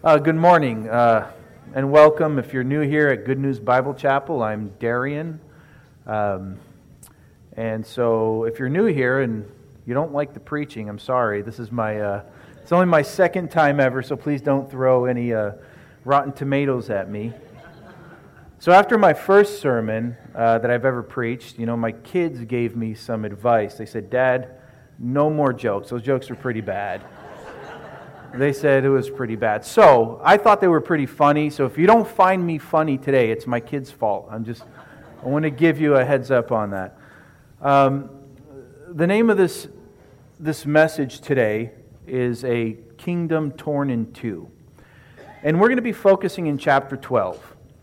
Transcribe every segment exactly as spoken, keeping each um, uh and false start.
Uh, good morning uh, and welcome. If you're new here at Good News Bible Chapel, I'm Darian. Um, and so if you're new here and you don't like the preaching, I'm sorry. This is my, uh, it's only my second time ever, so please don't throw any uh, rotten tomatoes at me. So after my first sermon uh, that I've ever preached, you know, my kids gave me some advice. They said, "Dad, no more jokes. Those jokes are pretty bad." They said it was pretty bad. So I thought they were pretty funny. So if you don't find me funny today, it's my kids' fault. I'm just, I want to give you a heads up on that. Um, the name of this this message today is A Kingdom Torn in Two. And we're going to be focusing in chapter twelve.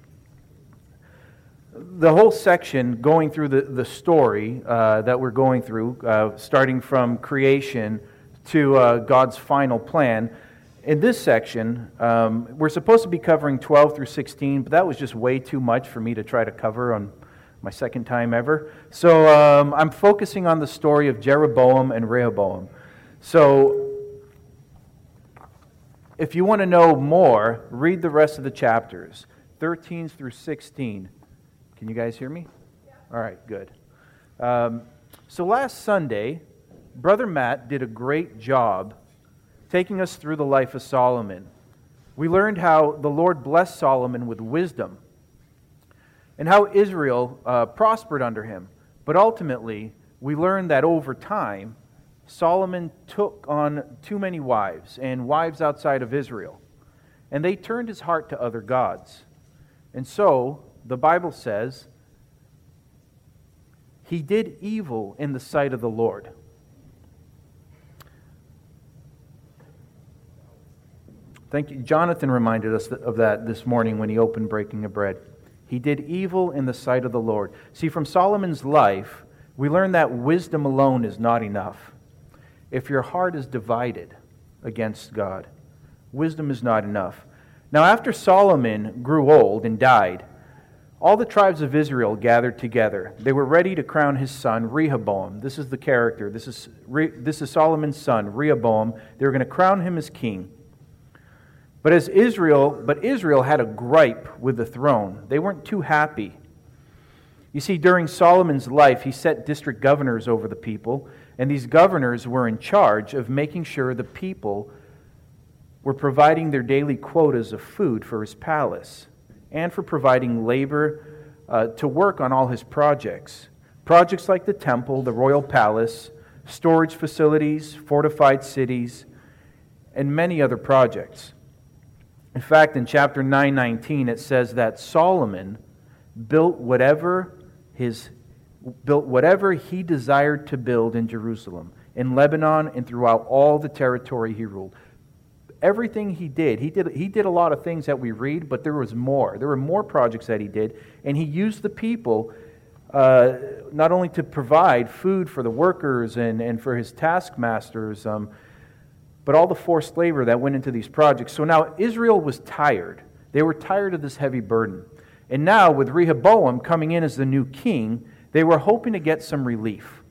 The whole section going through the, the story uh, that we're going through, uh, starting from creation to uh, God's final plan. In this section, um, we're supposed to be covering twelve through sixteen, but that was just way too much for me to try to cover on my second time ever. So um, I'm focusing on the story of Jeroboam and Rehoboam. So if you want to know more, read the rest of the chapters, thirteen through sixteen. Can you guys hear me? Yeah. All right, good. Um, so last Sunday, Brother Matt did a great job taking us through the life of Solomon. We learned how the Lord blessed Solomon with wisdom and how Israel uh, prospered under him. But ultimately, we learned that over time, Solomon took on too many wives and wives outside of Israel. And they turned his heart to other gods. And so, the Bible says, he did evil in the sight of the Lord. Thank you. Jonathan reminded us of that this morning when he opened Breaking of Bread. He did evil in the sight of the Lord. See, from Solomon's life, we learn that wisdom alone is not enough. If your heart is divided against God, wisdom is not enough. Now, after Solomon grew old and died, all the tribes of Israel gathered together. They were ready to crown his son, Rehoboam. This is the character. This is, this is Solomon's son, Rehoboam. They were going to crown him as king. But as Israel, but Israel had a gripe with the throne. They weren't too happy. You see, during Solomon's life, he set district governors over the people, and these governors were in charge of making sure the people were providing their daily quotas of food for his palace and for providing labor uh, to work on all his projects. Projects like the temple, the royal palace, storage facilities, fortified cities, and many other projects. In fact, in chapter nine nineteen, it says that Solomon built whatever his built whatever he desired to build in Jerusalem, in Lebanon, and throughout all the territory he ruled. Everything he did, he did he did a lot of things that we read, but there was more. There were more projects that he did, and he used the people uh, not only to provide food for the workers and, and for his taskmasters, um, but all the forced labor that went into these projects. So now Israel was tired. They were tired of this heavy burden. And now with Rehoboam coming in as the new king, they were hoping to get some relief.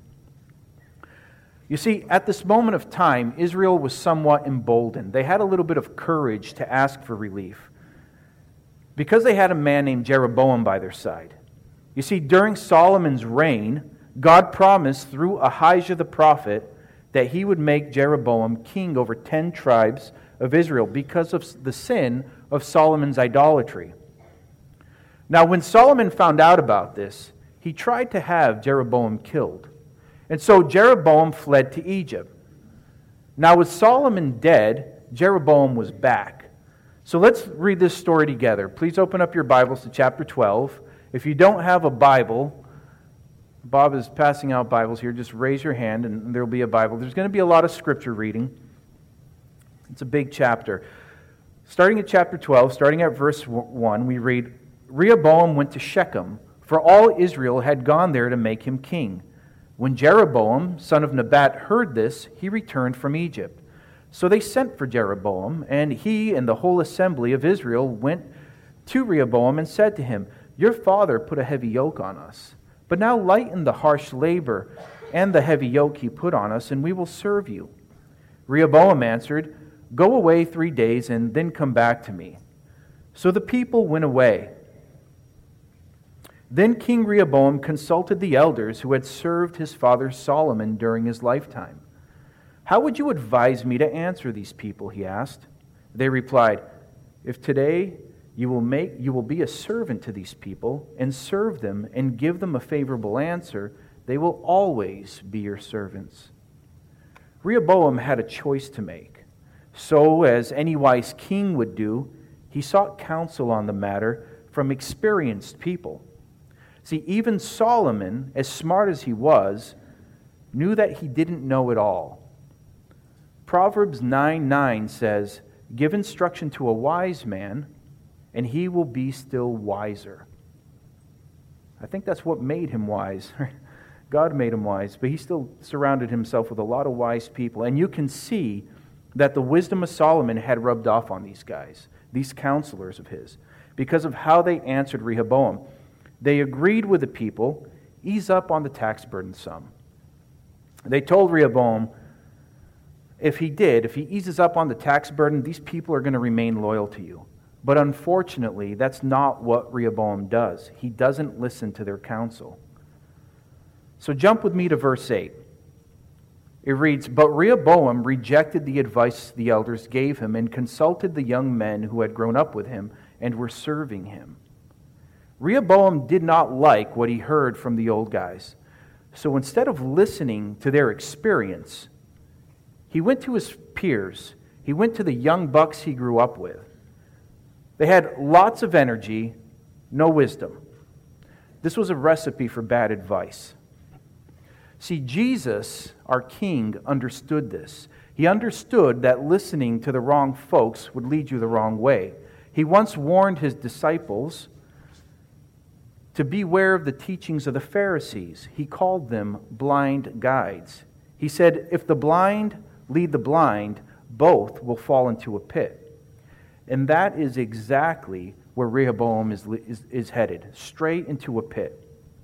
You see, at this moment of time, Israel was somewhat emboldened. They had a little bit of courage to ask for relief because they had a man named Jeroboam by their side. You see, during Solomon's reign, God promised through Ahijah the prophet that he would make Jeroboam king over ten tribes of Israel because of the sin of Solomon's idolatry. Now, when Solomon found out about this, he tried to have Jeroboam killed. And so Jeroboam fled to Egypt. Now, with Solomon dead, Jeroboam was back. So let's read this story together. Please open up your Bibles to chapter twelve. If you don't have a Bible, Bob is passing out Bibles here. Just raise your hand and there will be a Bible. There's going to be a lot of scripture reading. It's a big chapter. Starting at chapter twelve, starting at verse one, we read, Rehoboam went to Shechem, for all Israel had gone there to make him king. When Jeroboam, son of Nebat, heard this, he returned from Egypt. So they sent for Jeroboam, and he and the whole assembly of Israel went to Rehoboam and said to him, Your father put a heavy yoke on us. But now lighten the harsh labor and the heavy yoke he put on us, and we will serve you. Rehoboam answered, Go away three days and then come back to me." So the people went away. Then King Rehoboam consulted the elders who had served his father Solomon during his lifetime. "How would you advise me to answer these people?" he asked. They replied, "If today you will make you will be a servant to these people and serve them and give them a favorable answer, they will always be your servants." Rehoboam had a choice to make. So, as any wise king would do, he sought counsel on the matter from experienced people. See, even Solomon, as smart as he was, knew that he didn't know it all. Proverbs nine nine says, "Give instruction to a wise man, and he will be still wiser." I think that's what made him wise. God made him wise, but he still surrounded himself with a lot of wise people. And you can see that the wisdom of Solomon had rubbed off on these guys, these counselors of his, because of how they answered Rehoboam. They agreed with the people, ease up on the tax burden some. They told Rehoboam, if he did, if he eases up on the tax burden, these people are going to remain loyal to you. But unfortunately, that's not what Rehoboam does. He doesn't listen to their counsel. So jump with me to verse eight. It reads, "But Rehoboam rejected the advice the elders gave him and consulted the young men who had grown up with him and were serving him." Rehoboam did not like what he heard from the old guys. So instead of listening to their experience, he went to his peers. He went to the young bucks he grew up with. They had lots of energy, no wisdom. This was a recipe for bad advice. See, Jesus, our King, understood this. He understood that listening to the wrong folks would lead you the wrong way. He once warned his disciples to beware of the teachings of the Pharisees. He called them blind guides. He said, if the blind lead the blind, both will fall into a pit. And that is exactly where Rehoboam is, is, is headed, straight into a pit.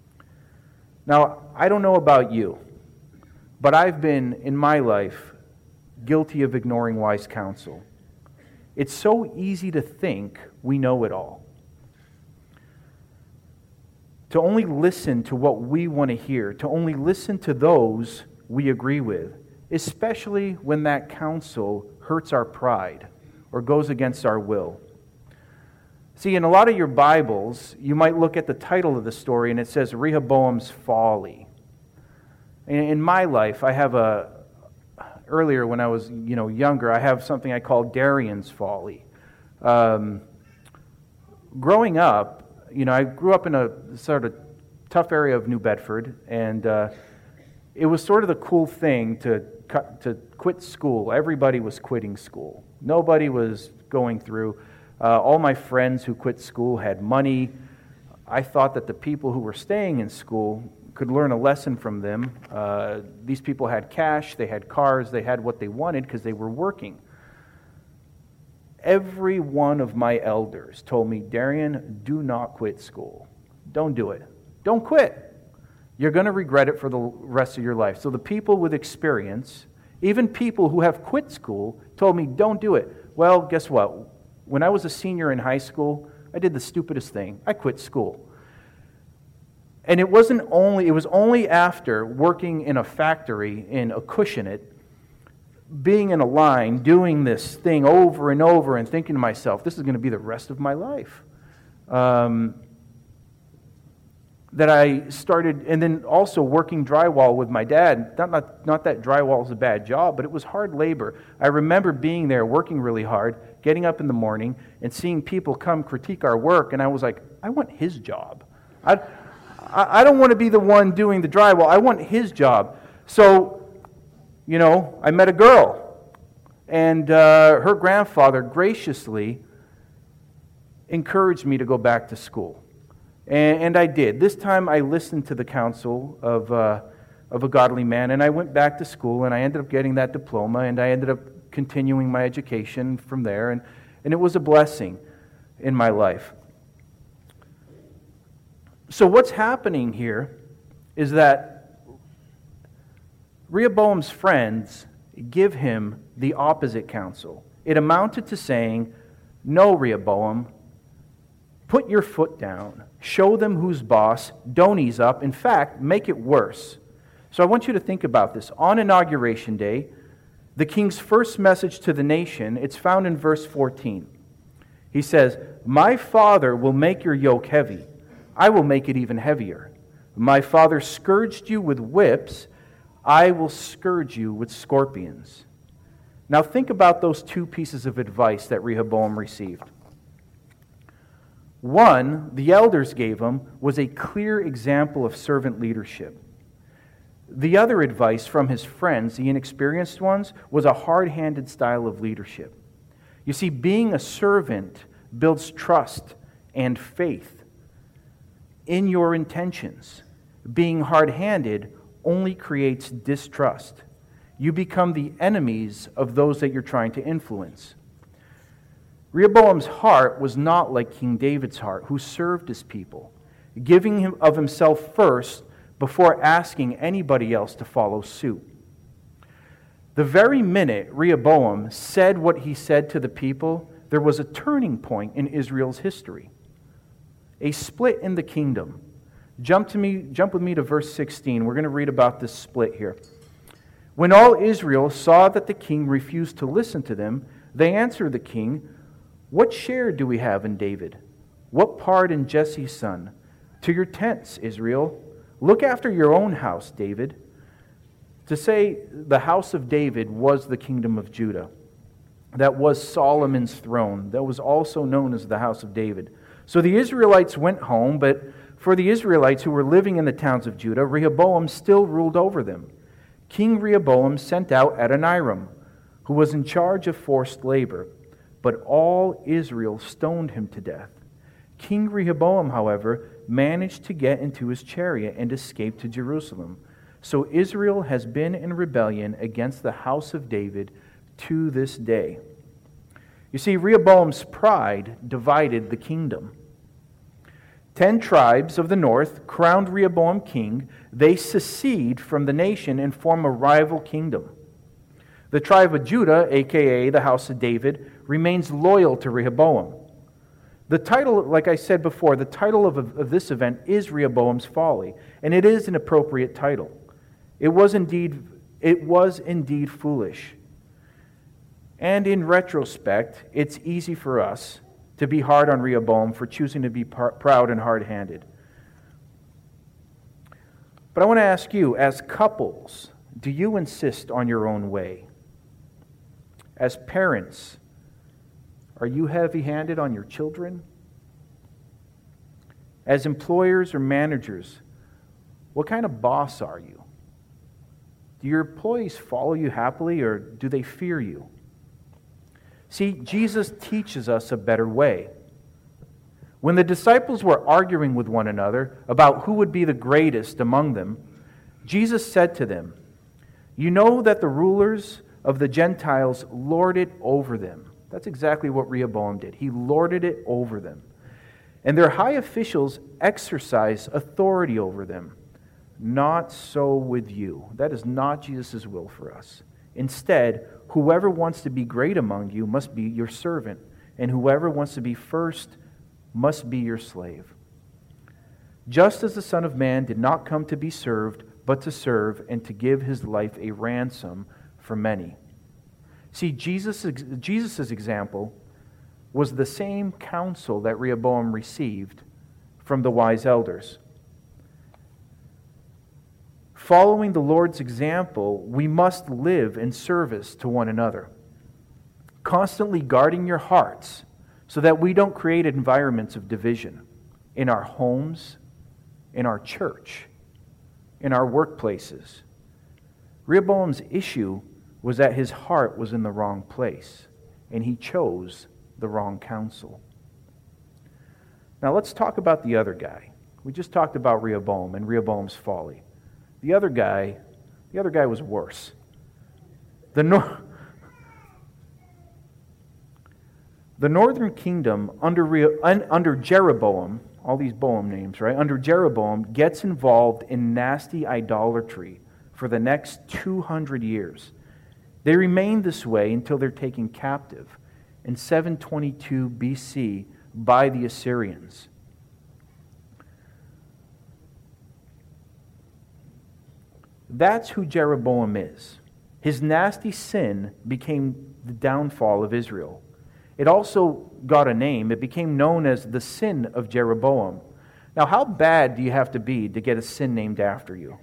Now, I don't know about you, but I've been, in my life, guilty of ignoring wise counsel. It's so easy to think we know it all. To only listen to what we want to hear, to only listen to those we agree with, especially when that counsel hurts our pride or goes against our will. See, in a lot of your Bibles, you might look at the title of the story and it says Rehoboam's Folly. In my life, I have a, earlier when I was you know younger, I have something I call Darian's Folly. Um, growing up, you know, I grew up in a sort of tough area of New Bedford, and uh, it was sort of the cool thing to cut, to quit school. Everybody was quitting school. Nobody was going through. Uh, all my friends who quit school had money. I thought that the people who were staying in school could learn a lesson from them. Uh, these people had cash, they had cars, they had what they wanted because they were working. Every one of my elders told me, Darian, do not quit school. Don't do it. Don't quit. You're going to regret it for the rest of your life. So the people with experience, even people who have quit school, told me, don't do it. Well, guess what? When I was a senior in high school, I did the stupidest thing. I quit school. And it wasn't only, it was only after working in a factory in Acushnet, being in a line, doing this thing over and over and thinking to myself, this is going to be the rest of my life. Um, that I started, and then also working drywall with my dad. Not, not, not that drywall is a bad job, but it was hard labor. I remember being there, working really hard, getting up in the morning, and seeing people come critique our work, and I was like, I want his job. I, I don't want to be the one doing the drywall. I want his job. So, you know, I met a girl, and uh, her grandfather graciously encouraged me to go back to school. And, and I did. This time I listened to the counsel of, uh, of a godly man, and I went back to school, and I ended up getting that diploma, and I ended up continuing my education from there, and, and it was a blessing in my life. So what's happening here is that Rehoboam's friends give him the opposite counsel. It amounted to saying, "No, Rehoboam, put your foot down. Show them who's boss. Don't ease up. In fact, make it worse." So I want you to think about this. On Inauguration Day, the king's first message to the nation, it's found in verse fourteen. He says, "My father will make your yoke heavy. I will make it even heavier. My father scourged you with whips. I will scourge you with scorpions." Now think about those two pieces of advice that Rehoboam received. One, the elders gave him, was a clear example of servant leadership. The other advice from his friends, the inexperienced ones, was a hard-handed style of leadership. You see, being a servant builds trust and faith in your intentions. Being hard-handed only creates distrust. You become the enemies of those that you're trying to influence. Rehoboam's heart was not like King David's heart, who served his people, giving him of himself first before asking anybody else to follow suit. The very minute Rehoboam said what he said to the people, there was a turning point in Israel's history, a split in the kingdom. Jump to me, jump with me to verse sixteen. We're going to read about this split here. When all Israel saw that the king refused to listen to them, they answered the king, "What share do we have in David? What part in Jesse's son? To your tents, Israel. Look after your own house, David." To say the house of David was the kingdom of Judah. That was Solomon's throne. That was also known as the house of David. So the Israelites went home, but for the Israelites who were living in the towns of Judah, Rehoboam still ruled over them. King Rehoboam sent out Adoniram, who was in charge of forced labor, but all Israel stoned him to death. King Rehoboam, however, managed to get into his chariot and escape to Jerusalem. So Israel has been in rebellion against the house of David to this day. You see, Rehoboam's pride divided the kingdom. Ten tribes of the north crowned Rehoboam king. They secede from the nation and form a rival kingdom. The tribe of Judah, aka the house of David, remains loyal to Rehoboam. The title, like I said before, the title of, of this event is Rehoboam's Folly, and it is an appropriate title. It was indeed, it was indeed foolish. And in retrospect, it's easy for us to be hard on Rehoboam for choosing to be par- proud and hard-handed. But I want to ask you, as couples, do you insist on your own way? As parents, are you heavy-handed on your children? As employers or managers, what kind of boss are you? Do your employees follow you happily, or do they fear you? See, Jesus teaches us a better way. When the disciples were arguing with one another about who would be the greatest among them, Jesus said to them, "You know that the rulers of the Gentiles lord it over them." That's exactly what Rehoboam did. He lorded it over them. "And their high officials exercise authority over them. Not so with you." That is not Jesus' will for us. Instead, whoever wants to be great among you must be your servant, and whoever wants to be first must be your slave. Just as the Son of Man did not come to be served, but to serve and to give his life a ransom for many. See, Jesus' Jesus' example was the same counsel that Rehoboam received from the wise elders. Following the Lord's example, we must live in service to one another, constantly guarding your hearts so that we don't create environments of division in our homes, in our church, in our workplaces. Rehoboam's issue was that his heart was in the wrong place, and he chose the wrong counsel. Now let's talk about the other guy. We just talked about Rehoboam and Rehoboam's folly. The other guy, the other guy was worse. The, nor- the northern kingdom under, Re- under Jeroboam, all these Boam names, right? Under Jeroboam, gets involved in nasty idolatry for the next two hundred years. They remain this way until they're taken captive in seven twenty-two B C by the Assyrians. That's who Jeroboam is. His nasty sin became the downfall of Israel. It also got a name. It became known as the sin of Jeroboam. Now, how bad do you have to be to get a sin named after you?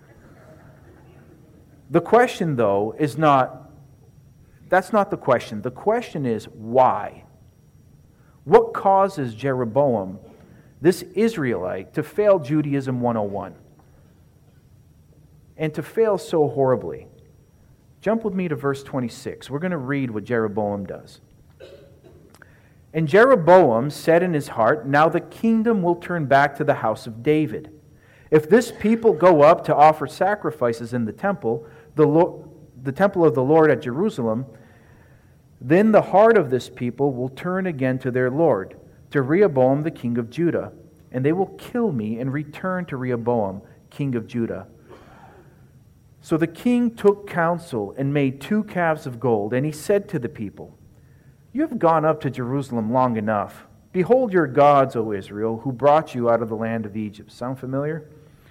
The question, though, is not, that's not the question. The question is, why? What causes Jeroboam, this Israelite, to fail Judaism one oh one? And to fail so horribly? Jump with me to verse twenty-six. We're going to read what Jeroboam does. And Jeroboam said in his heart, "Now the kingdom will turn back to the house of David. If this people go up to offer sacrifices in the temple, the, Lord, the temple of the Lord at Jerusalem, then the heart of this people will turn again to their Lord, to Rehoboam the king of Judah, and they will kill me and return to Rehoboam, king of Judah." So the king took counsel and made two calves of gold, and he said to the people, "You have gone up to Jerusalem long enough. Behold your gods, O Israel, who brought you out of the land of Egypt." Sound familiar?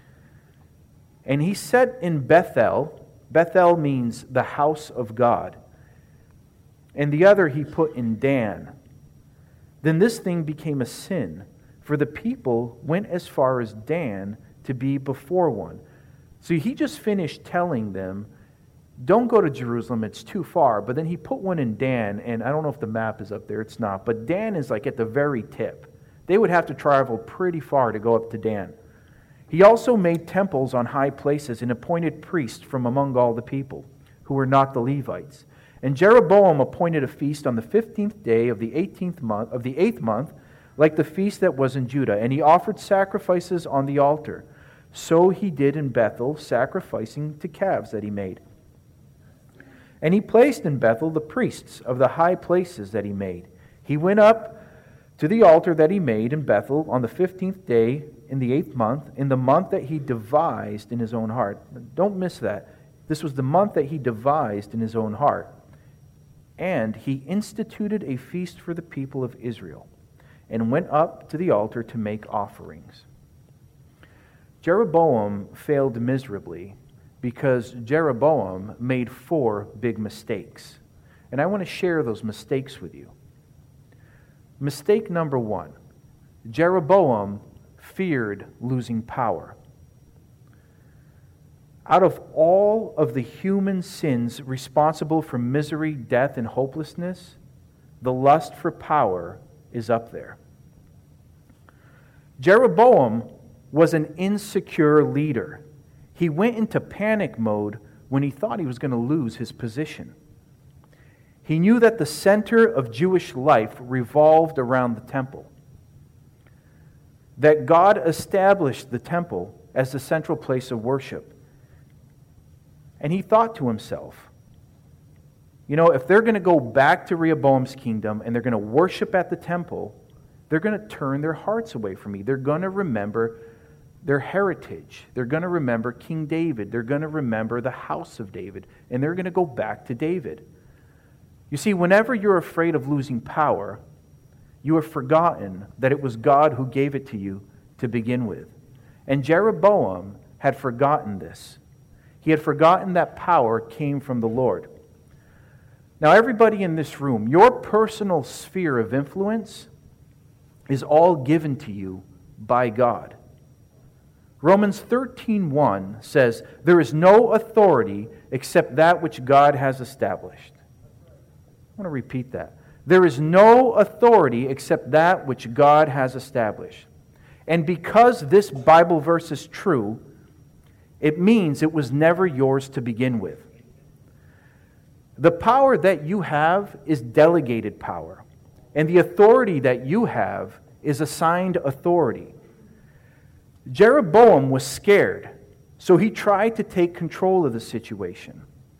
And he set in Bethel. Bethel means the house of God. And the other he put in Dan. Then this thing became a sin, for the people went as far as Dan to be before one. So he just finished telling them, don't go to Jerusalem, it's too far. But then he put one in Dan, and I don't know if the map is up there, it's not. But Dan is like at the very tip. They would have to travel pretty far to go up to Dan. He also made temples on high places and appointed priests from among all the people, who were not the Levites. And Jeroboam appointed a feast on the fifteenth day of the eighteenth month of the eighth month, like the feast that was in Judah, and he offered sacrifices on the altar. So he did in Bethel, sacrificing to calves that he made. And he placed in Bethel the priests of the high places that he made. He went up to the altar that he made in Bethel on the fifteenth day in the eighth month, in the month that he devised in his own heart. Don't miss that. This was the month that he devised in his own heart. And he instituted a feast for the people of Israel, and went up to the altar to make offerings. Jeroboam failed miserably because Jeroboam made four big mistakes. And I want to share those mistakes with you. Mistake number one, Jeroboam feared losing power. Out of all of the human sins responsible for misery, death, and hopelessness, the lust for power is up there. Jeroboam was an insecure leader. He went into panic mode when he thought he was going to lose his position. He knew that the center of Jewish life revolved around the temple, that God established the temple as the central place of worship. And he thought to himself, you know, if they're going to go back to Rehoboam's kingdom and they're going to worship at the temple, they're going to turn their hearts away from me. They're going to remember their heritage. They're going to remember King David. They're going to remember the house of David. And they're going to go back to David. You see, whenever you're afraid of losing power, you have forgotten that it was God who gave it to you to begin with. And Jeroboam had forgotten this. He had forgotten that power came from the Lord. Now, everybody in this room, your personal sphere of influence is all given to you by God. Romans thirteen one says, "There is no authority except that which God has established." I want to repeat that. There is no authority except that which God has established. And because this Bible verse is true, it means it was never yours to begin with. The power that you have is delegated power, and the authority that you have is assigned authority. Jeroboam was scared, so he tried to take control of the situation.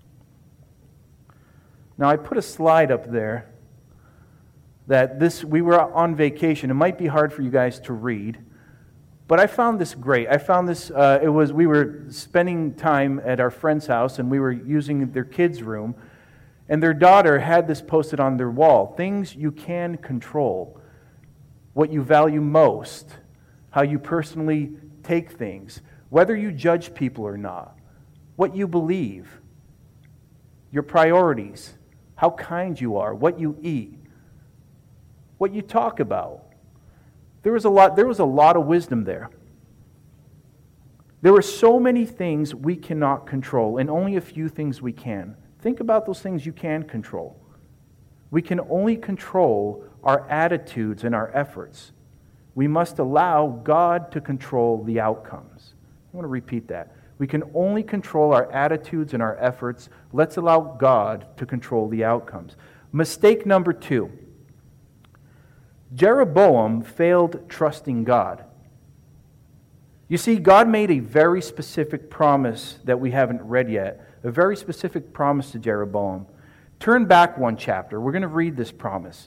Now, I put a slide up there that this we were on vacation. It might be hard for you guys to read, but I found this great. I found this, uh, it was, we were spending time at our friend's house, and we were using their kids' room, And their daughter had this posted on their wall. Things you can control. What you value most. How you personally take things. Whether you judge people or not. What you believe. Your priorities. How kind you are. What you eat. What you talk about. There was a lot, there was a lot of wisdom there. There were so many things we cannot control, and only a few things we can. Think about those things you can control. We can only control our attitudes and our efforts. We must allow God to control the outcomes. I want to repeat that. We can only control our attitudes and our efforts. Let's allow God to control the outcomes. Mistake number two. Jeroboam failed trusting God. You see, God made a very specific promise that we haven't read yet. A very specific promise to Jeroboam. Turn back one chapter. We're going to read this promise.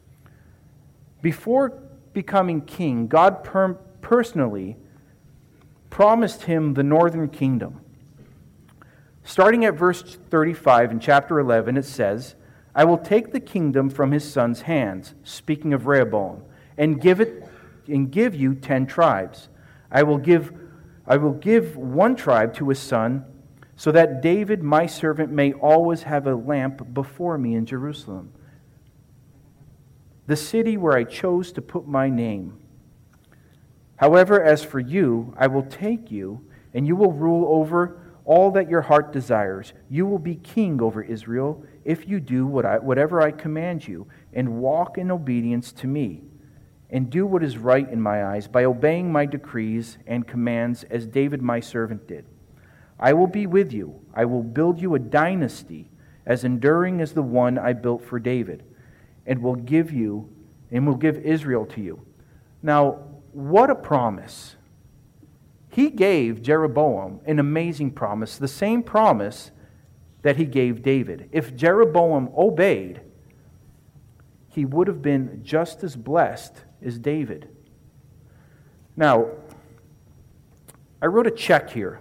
Before becoming king, God per- personally promised him the northern kingdom. Starting at verse thirty-five in chapter eleven, it says, I will take the kingdom from his son's hands, speaking of Rehoboam, and give it and give you ten tribes. I will give I will give one tribe to his son, so that David, my servant, may always have a lamp before me in Jerusalem, the city where I chose to put my name. However, as for you, I will take you, and you will rule over all that your heart desires. You will be king over Israel, if you do what I, whatever I command you, and walk in obedience to me, and do what is right in my eyes, by obeying my decrees and commands, as David my servant did. I will be with you. I will build you a dynasty as enduring as the one I built for David, and will give you and will give Israel to you. Now, what a promise. He gave Jeroboam an amazing promise, the same promise that he gave David. If Jeroboam obeyed, he would have been just as blessed as David. Now, I wrote a check here.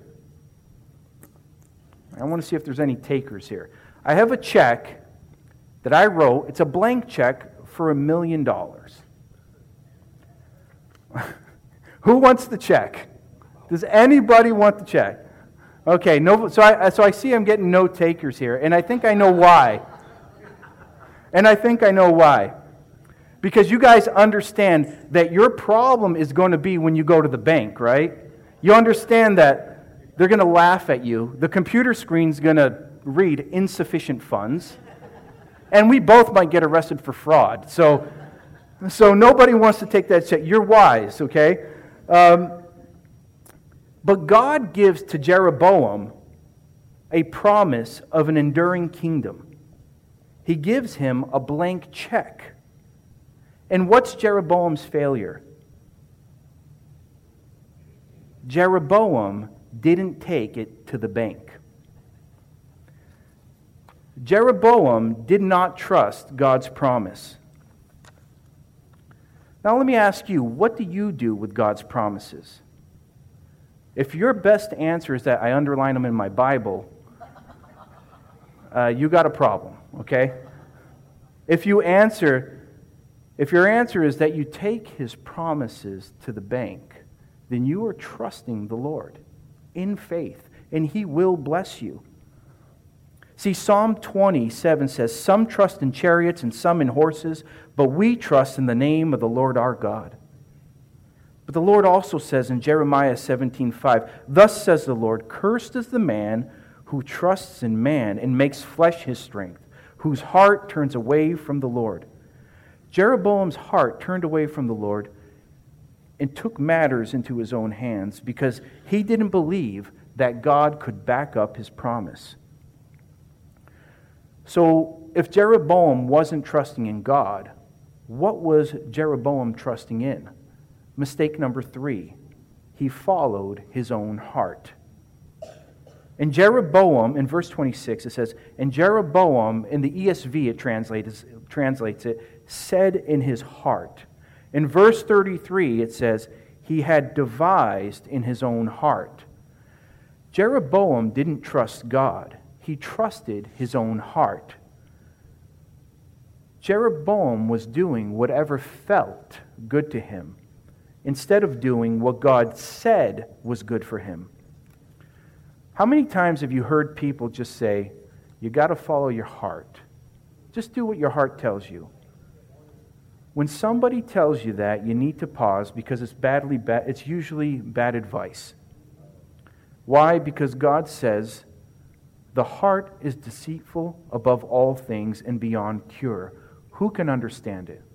I want to see if there's any takers here. I have a check that I wrote. It's a blank check for a million dollars. Who wants the check? Does anybody want the check? Okay, no. So I so I see I'm getting no takers here, and I think I know why. And I think I know why. Because you guys understand that your problem is going to be when you go to the bank, right? You understand that they're going to laugh at you. The computer screen's going to read insufficient funds. And we both might get arrested for fraud. So, so nobody wants to take that check. You're wise, okay? Um, but God gives to Jeroboam a promise of an enduring kingdom. He gives him a blank check. And what's Jeroboam's failure? Jeroboam didn't take it to the bank. Jeroboam did not trust God's promise. Now let me ask you, what do you do with God's promises? If your best answer is that I underline them in my Bible, uh, you got a problem, okay? If you answer... If your answer is that you take His promises to the bank, then you are trusting the Lord in faith, and He will bless you. See, Psalm twenty-seven says, some trust in chariots and some in horses, but we trust in the name of the Lord our God. But the Lord also says in Jeremiah seventeen five, thus says the Lord, cursed is the man who trusts in man and makes flesh his strength, whose heart turns away from the Lord. Jeroboam's heart turned away from the Lord and took matters into his own hands because he didn't believe that God could back up His promise. So, if Jeroboam wasn't trusting in God, what was Jeroboam trusting in? Mistake number three. He followed his own heart. In Jeroboam, in verse twenty-six, it says, and Jeroboam, in the E S V it translates, translates it, said in his heart. In verse thirty-three, it says, he had devised in his own heart. Jeroboam didn't trust God. He trusted his own heart. Jeroboam was doing whatever felt good to him instead of doing what God said was good for him. How many times have you heard people just say, you got to follow your heart? Just do what your heart tells you. When somebody tells you that, you need to pause because it's badly bad. It's usually bad advice. Why? Because God says, the heart is deceitful above all things and beyond cure. Who can understand it?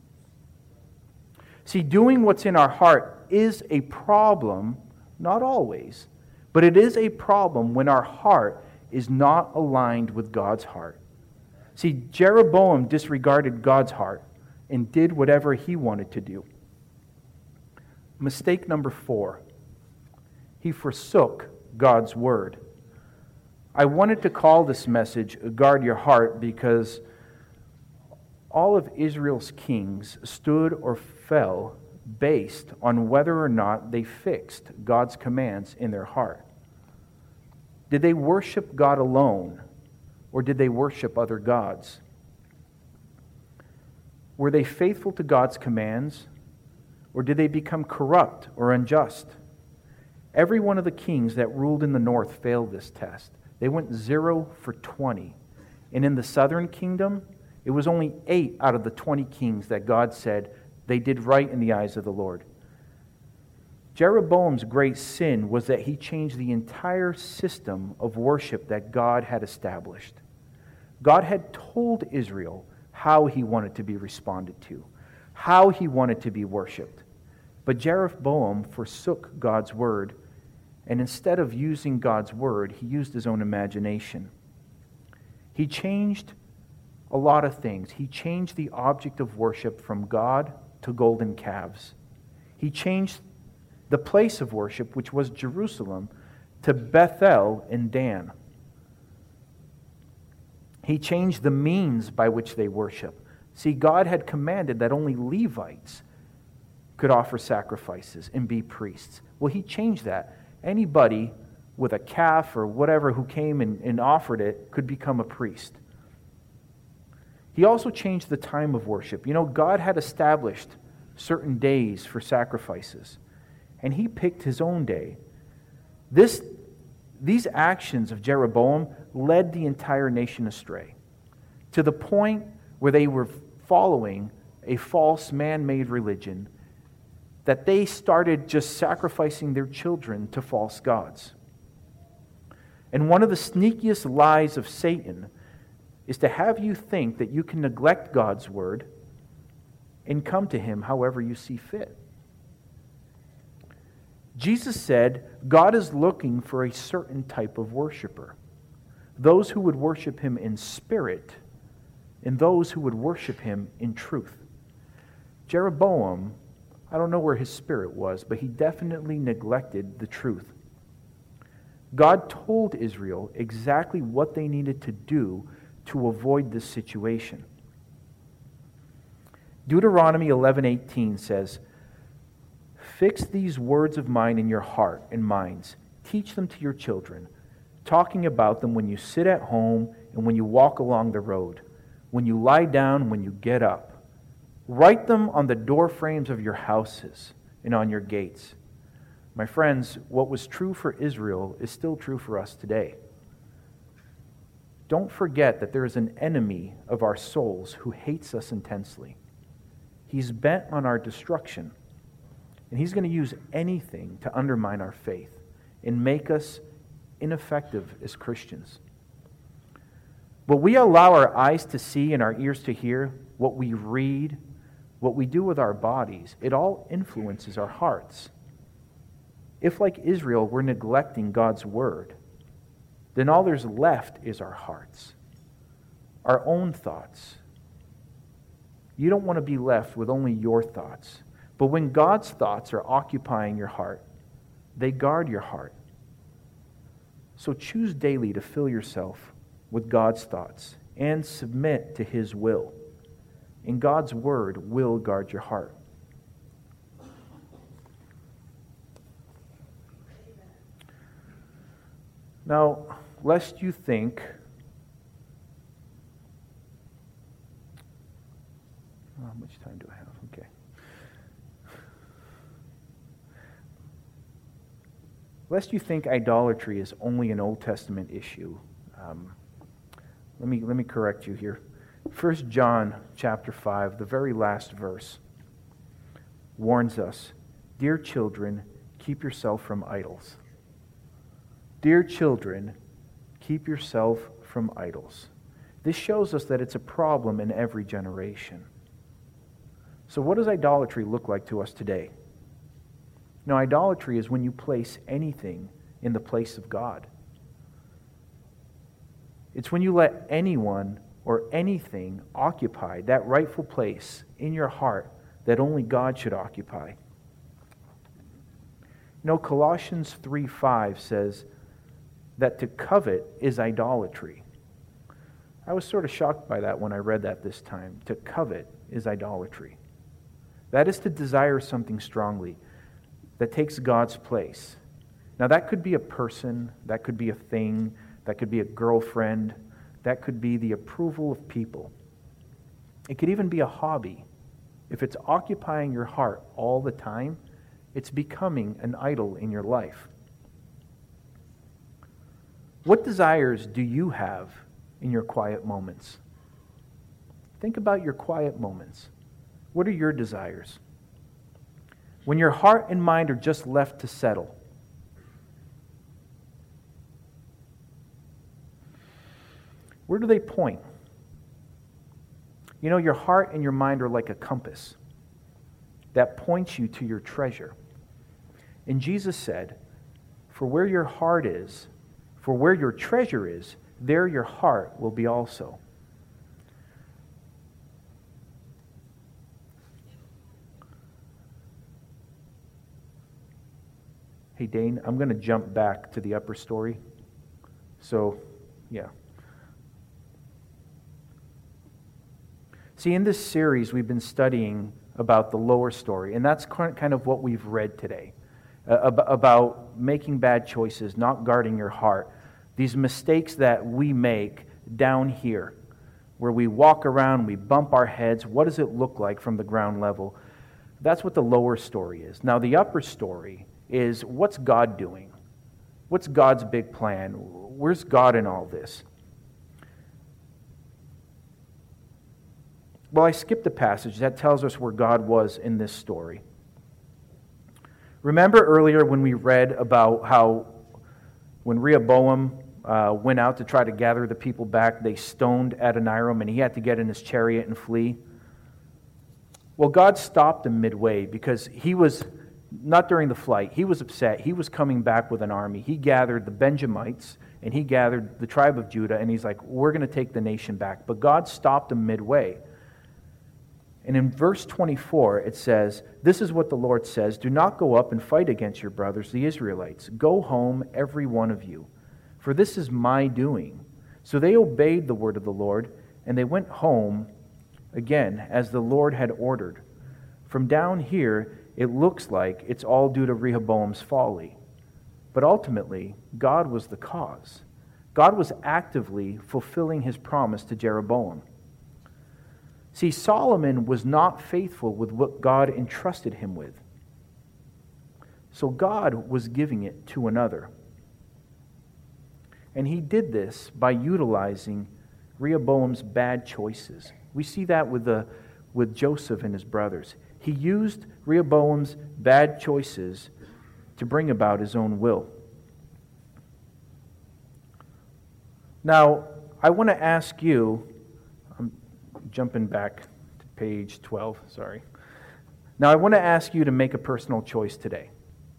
See, doing what's in our heart is a problem, not always, but it is a problem when our heart is not aligned with God's heart. See, Jeroboam disregarded God's heart and did whatever he wanted to do. Mistake number four, he forsook God's word. I wanted to call this message, Guard Your Heart, because all of Israel's kings stood or fell based on whether or not they fixed God's commands in their heart. Did they worship God alone, or did they worship other gods? Were they faithful to God's commands, or did they become corrupt or unjust? Every one of the kings that ruled in the north failed this test. They went zero for twenty. And in the southern kingdom, it was only eight out of the twenty kings that God said they did right in the eyes of the Lord. Jeroboam's great sin was that he changed the entire system of worship that God had established. God had told Israel how he wanted to be responded to, how he wanted to be worshipped. But Jeroboam forsook God's word, and instead of using God's word, he used his own imagination. He changed a lot of things. He changed the object of worship from God to golden calves. He changed the place of worship, which was Jerusalem, to Bethel and Dan. He changed the means by which they worship. See, God had commanded that only Levites could offer sacrifices and be priests. Well, he changed that. Anybody with a calf or whatever who came and, and offered it could become a priest. He also changed the time of worship. You know, God had established certain days for sacrifices, and he picked his own day. This, these actions of Jeroboam led the entire nation astray, to the point where they were following a false man-made religion, that they started just sacrificing their children to false gods. And one of the sneakiest lies of Satan is to have you think that you can neglect God's word and come to him however you see fit. Jesus said, God is looking for a certain type of worshiper. Those who would worship him in spirit and those who would worship him in truth. Jeroboam, I don't know where his spirit was, but he definitely neglected the truth. God told Israel exactly what they needed to do to avoid this situation. Deuteronomy eleven eighteen says, "Fix these words of mine in your heart and minds. Teach them to your children, talking about them when you sit at home and when you walk along the road, when you lie down, when you get up. Write them on the door frames of your houses and on your gates." My friends, what was true for Israel is still true for us today. Don't forget that there is an enemy of our souls who hates us intensely. He's bent on our destruction, and he's going to use anything to undermine our faith and make us ineffective as Christians. What we allow our eyes to see and our ears to hear, what we read, what we do with our bodies, it all influences our hearts. If, like Israel, we're neglecting God's word, then all there's left is our hearts, our own thoughts. You don't want to be left with only your thoughts. But when God's thoughts are occupying your heart, they guard your heart. So choose daily to fill yourself with God's thoughts and submit to his will. And God's word will guard your heart. Now, lest you think how much time do I have? Okay. Lest you think idolatry is only an Old Testament issue, um, let me let me correct you here. First John chapter five, the very last verse, warns us, "Dear children, keep yourself from idols." Dear children, keep yourself from idols. This shows us that it's a problem in every generation. So what does idolatry look like to us today? Now, idolatry is when you place anything in the place of God. It's when you let anyone or anything occupy that rightful place in your heart that only God should occupy. You know, Colossians three five says that to covet is idolatry. I was sort of shocked by that when I read that this time. To covet is idolatry. That is to desire something strongly that takes God's place. Now that could be a person, that could be a thing, that could be a girlfriend, that could be the approval of people. It could even be a hobby. If it's occupying your heart all the time, it's becoming an idol in your life. What desires do you have in your quiet moments? Think about your quiet moments. What are your desires? When your heart and mind are just left to settle, where do they point? You know, your heart and your mind are like a compass that points you to your treasure. And Jesus said, "For where your heart is, for where your treasure is, there your heart will be also." Hey, Dane, I'm going to jump back to the upper story. So, yeah. See, in this series, we've been studying about the lower story, and that's kind of what we've read today, uh, about making bad choices, not guarding your heart, these mistakes that we make down here, where we walk around, we bump our heads. What does it look like from the ground level? That's what the lower story is. Now, the upper story is, what's God doing? What's God's big plan? Where's God in all this? Well, I skipped a passage that tells us where God was in this story. Remember earlier when we read about how when Rehoboam uh, went out to try to gather the people back, they stoned Adoniram and he had to get in his chariot and flee? Well, God stopped him midway because he was, not during the flight, he was upset. He was coming back with an army. He gathered the Benjamites and he gathered the tribe of Judah, and he's like, we're going to take the nation back. But God stopped him midway. And in verse twenty-four, it says, "This is what the Lord says, do not go up and fight against your brothers, the Israelites. Go home, every one of you, for this is my doing." So they obeyed the word of the Lord, and they went home again, as the Lord had ordered. From down here, it looks like it's all due to Rehoboam's folly. But ultimately, God was the cause. God was actively fulfilling his promise to Jeroboam. See, Solomon was not faithful with what God entrusted him with. So God was giving it to another. And he did this by utilizing Rehoboam's bad choices. We see that with, the, with Joseph and his brothers. He used Rehoboam's bad choices to bring about his own will. Now, I want to ask you, jumping back to page twelve, sorry. Now, I want to ask you to make a personal choice today.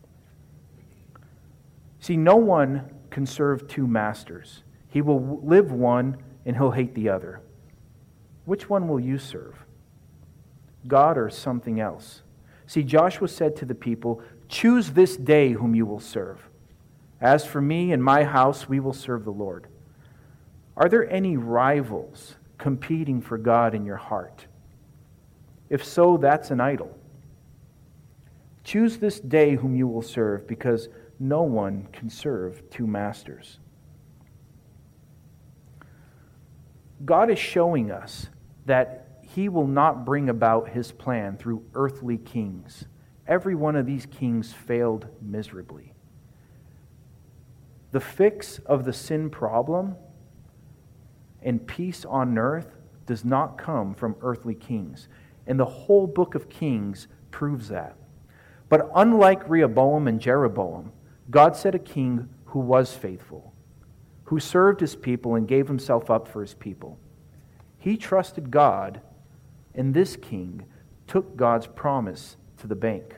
See, no one can serve two masters. He will live one and he'll hate the other. Which one will you serve? God or something else? See, Joshua said to the people, "Choose this day whom you will serve. As for me and my house, we will serve the Lord." Are there any rivals competing for God in your heart? If so, that's an idol. Choose this day whom you will serve, because no one can serve two masters. God is showing us that He will not bring about his plan through earthly kings. Every one of these kings failed miserably. The fix of the sin problem and peace on earth does not come from earthly kings. And the whole book of Kings proves that. But unlike Rehoboam and Jeroboam, God set a king who was faithful, who served his people and gave himself up for his people. He trusted God, and this king took God's promise to the bank.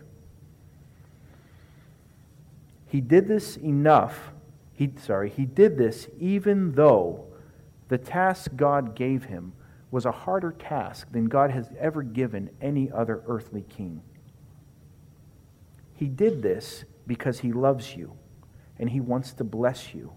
He did this enough, he, sorry, he did this even though the task God gave him was a harder task than God has ever given any other earthly king. He did this because he loves you, and he wants to bless you,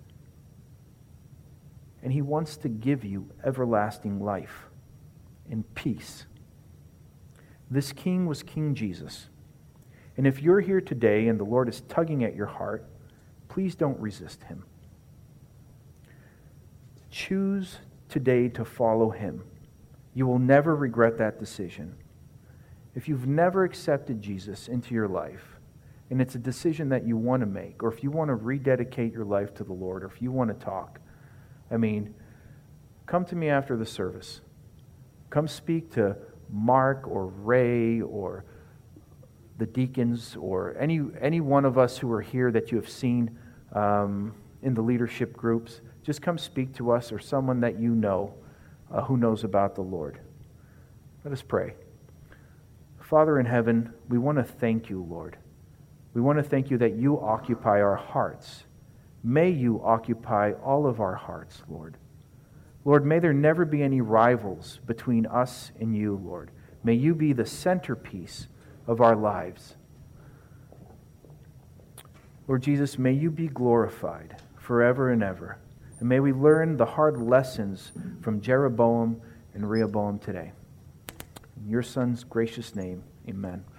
and he wants to give you everlasting life and peace. This king was King Jesus. And if you're here today and the Lord is tugging at your heart, please don't resist him. Choose today to follow him. You will never regret that decision. If you've never accepted Jesus into your life, and it's a decision that you want to make, or if you want to rededicate your life to the Lord, or if you want to talk, I mean, come to me after the service. Come speak to Mark or Ray or the deacons or any any one of us who are here that you have seen um, in the leadership groups. Just come speak to us or someone that you know uh, who knows about the Lord. Let us pray. Father in heaven, we want to thank you, Lord. We want to thank you that you occupy our hearts. May you occupy all of our hearts, Lord. Lord, may there never be any rivals between us and you, Lord. May you be the centerpiece of our lives. Lord Jesus, may you be glorified forever and ever. And may we learn the hard lessons from Jeroboam and Rehoboam today. In your Son's gracious name, amen.